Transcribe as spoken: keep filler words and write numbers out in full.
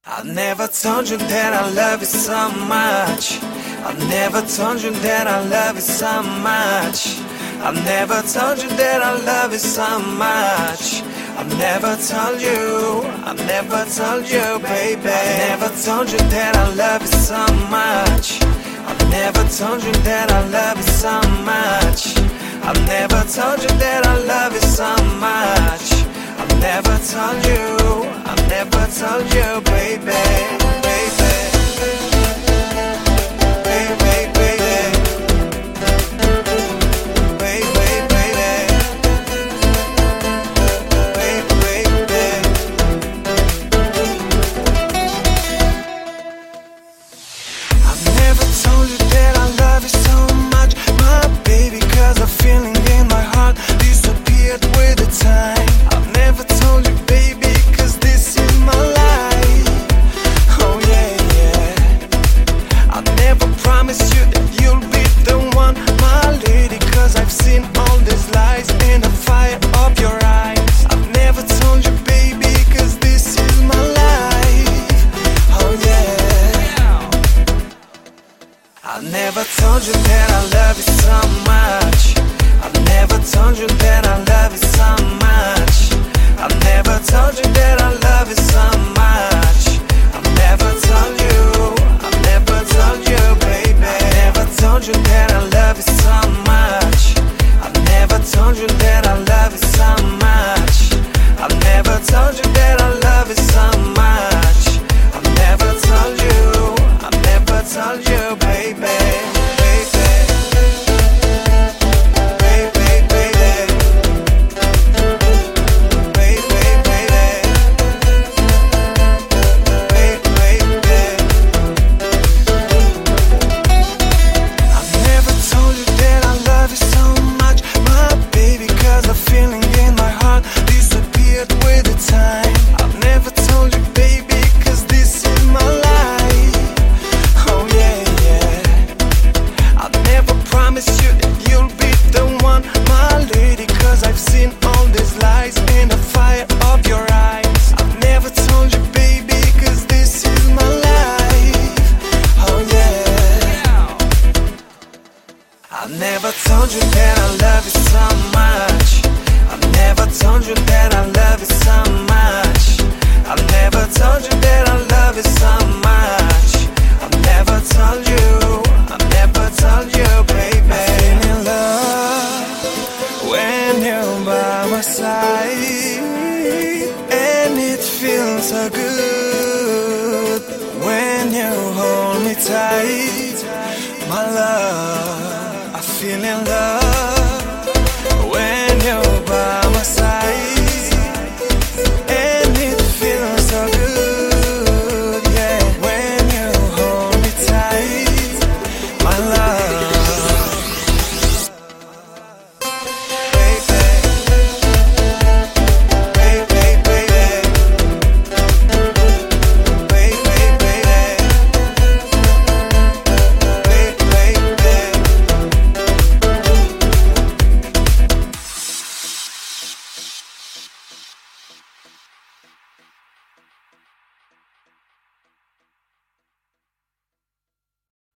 I never told you that I love you so much. I never told you that I love you so much. I never told you that I love you so much. I never told you, I never told you, baby. I never told you that I love you so much. I never told you that I love you so much. I never told you that I love you so much. I never told you, I never told you, baby, baby, baby, baby, baby, baby, baby. I've never told you that I love you so much, my baby, 'cause the feeling in my heart disappeared with the time. I've never told you, baby, 'cause this is my life. Oh yeah, yeah. I never promised you that you'll be the one, my lady, 'cause I've seen all these lies in the fire of your eyes. I've never told you, baby, 'cause this is my life. Oh yeah. I never told you that I love you so much. I've never told you that I love you so much. I've never told you that I love you so much. I've never told you, I've never told you, baby. I never told you that I love you so much. I've never told you that I love you so much. I've never told you that I love you so much. I've never told you, I've never told you, baby. I've never told you that I love you so much. I've never told you that I love you so much. I've never told you that I love you so much. I've never told you, I've never told you, baby. I feel in love when you're by my side, and it feels so good when you hold me tight, my love. I feel in love